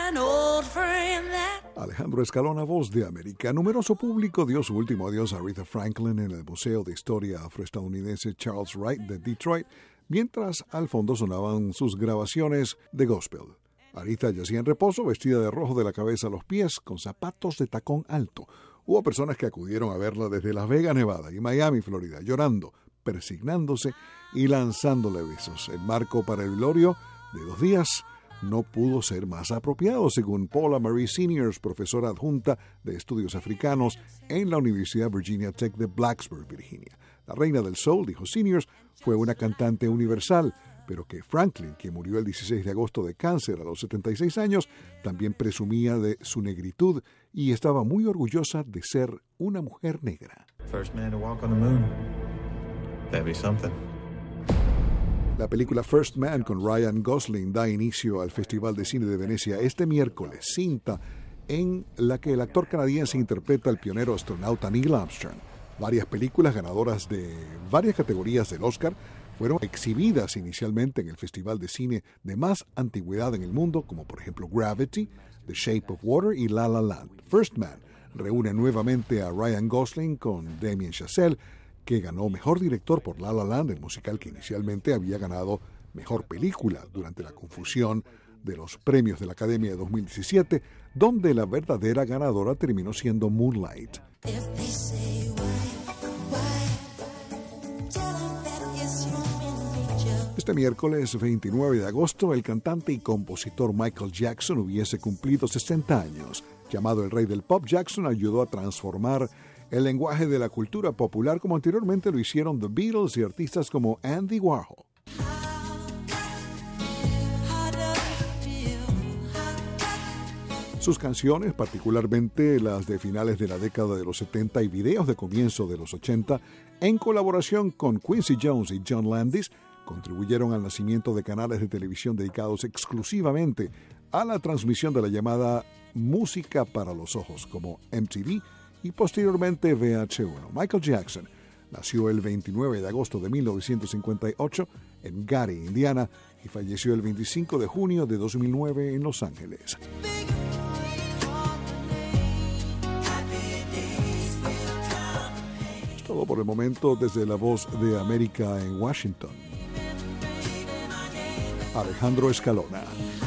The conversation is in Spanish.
an old friend that... Alejandro Escalona, Voz de América. Numeroso público dio su último adiós a Aretha Franklin en el Museo de Historia Afroestadounidense Charles Wright de Detroit, mientras al fondo sonaban sus grabaciones de gospel. Aretha yacía en reposo, vestida de rojo de la cabeza a los pies, con zapatos de tacón alto. Hubo personas que acudieron a verla desde Las Vegas, Nevada y Miami, Florida, llorando, persignándose y lanzándole besos. El marco para el velorio de 2 días no pudo ser más apropiado, según Paula Marie Seniors, profesora adjunta de estudios africanos en la Universidad Virginia Tech de Blacksburg, Virginia. La reina del soul, dijo Seniors, fue una cantante universal, pero que Franklin, que murió el 16 de agosto de cáncer a los 76 años, también presumía de su negritud y estaba muy orgullosa de ser una mujer negra. First man to walk on the moon. That'd be something. La película First Man con Ryan Gosling da inicio al Festival de Cine de Venecia este miércoles, cinta en la que el actor canadiense interpreta al pionero astronauta Neil Armstrong. Varias películas ganadoras de varias categorías del Oscar fueron exhibidas inicialmente en el Festival de Cine de más antigüedad en el mundo, como por ejemplo Gravity, The Shape of Water y La La Land. First Man reúne nuevamente a Ryan Gosling con Damien Chazelle, que ganó Mejor Director por La La Land, el musical que inicialmente había ganado Mejor Película durante la confusión de los premios de la Academia de 2017, donde la verdadera ganadora terminó siendo Moonlight. Este miércoles 29 de agosto, el cantante y compositor Michael Jackson hubiese cumplido 60 años. Llamado el Rey del Pop, Jackson ayudó a transformar el lenguaje de la cultura popular como anteriormente lo hicieron The Beatles y artistas como Andy Warhol. Sus canciones, particularmente las de finales de la década de los 70 y videos de comienzo de los 80, en colaboración con Quincy Jones y John Landis, contribuyeron al nacimiento de canales de televisión dedicados exclusivamente a la transmisión de la llamada música para los ojos, como MTV y posteriormente VH1. Michael Jackson nació el 29 de agosto de 1958 en Gary, Indiana, y falleció el 25 de junio de 2009 en Los Ángeles. Es todo por el momento desde La Voz de América en Washington. Alejandro Escalona.